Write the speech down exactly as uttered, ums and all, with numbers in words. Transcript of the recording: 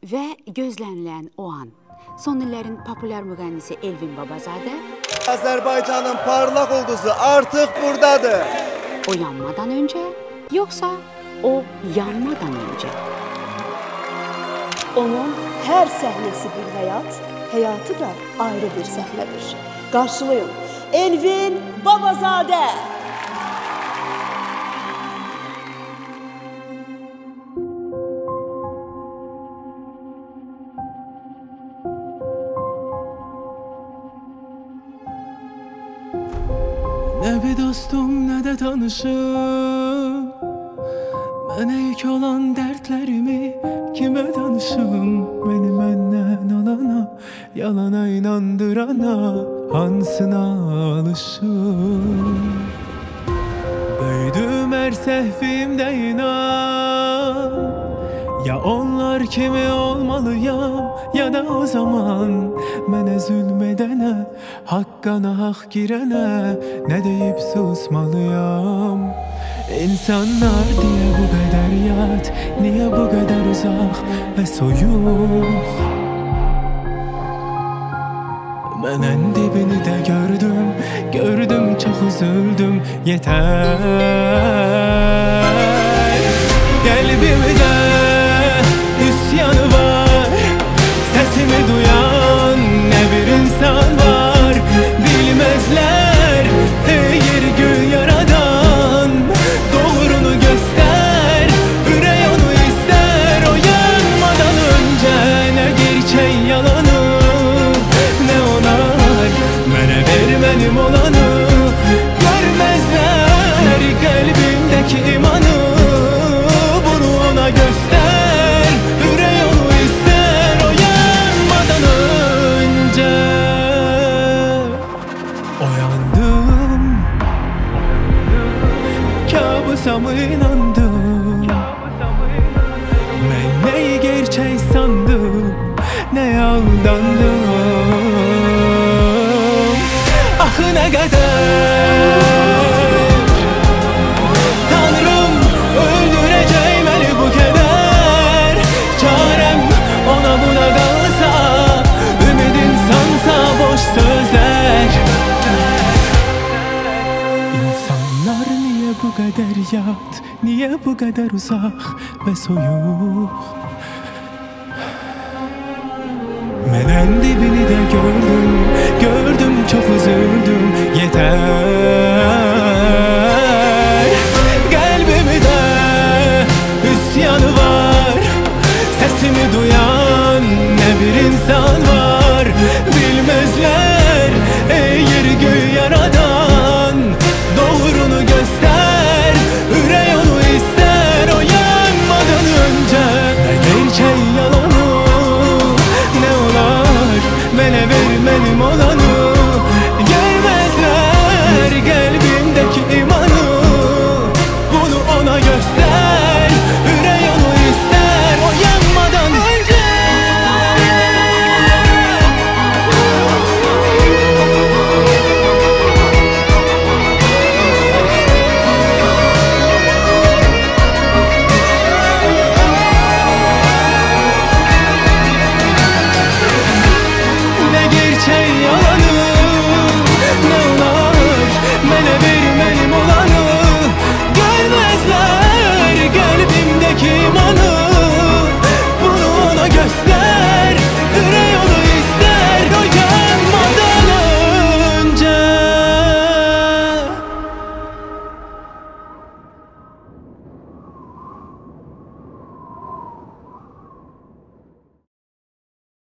Ve gözlenilen o an, son illerin popüler müğennisi Elvin Babazadə Azərbaycanın parlaq ulduzu artıq buradadır. O yanmadan önce, yoksa o yanmadan önce? Onun her səhnəsi bir həyat, həyatı da ayrı bir səhnədir. Qarşılayın, Elvin Babazadə! Ne bir dostum ne de tanışım, Mənə yük olan dertlerimi kime danışım? Beni məndən alana, yalana inandırana hansına alışım? Büyüdüm her səhvimdə inan, ya onlar kimi olmalıyam, ya da o zaman mənə zülmədənə, haqqana haqq girənə nə deyib susmalıyam? İnsanlar diye bu kadar yat, niye bu kadar uzak ve soyuk? Ben en dibini de gördüm, gördüm çok üzüldüm, yeter. Kalbimde isyanı var, sesimi duyan ne bir insan var. Bilmezler hayır gün yaradan, doğrunu göster, yüreği onu ister. O yanmadan önce ne gerçeğin yalanı, ne onar bana vermenim olanı. Görmezler kalbimdeki imanı, bunu ona göster, yüreği onu ister. O yanmadan önce uyandım, kabusa mı inandım? Ben neyi gerçek sandım, ne aldandım? Ah ne kadar Tanrım öldüreceğim beni bu keder. Çarem ona buna kalsa, ümidin sansa boş sözler. İnsanlar niye bu kadar yat, niye bu kadar uzak ve soyuk? Ben en dibini de gördüm, gördüm çok üzüldüm, yeter. Kalbimde isyanı var, sesimi duyan ne bir insan var.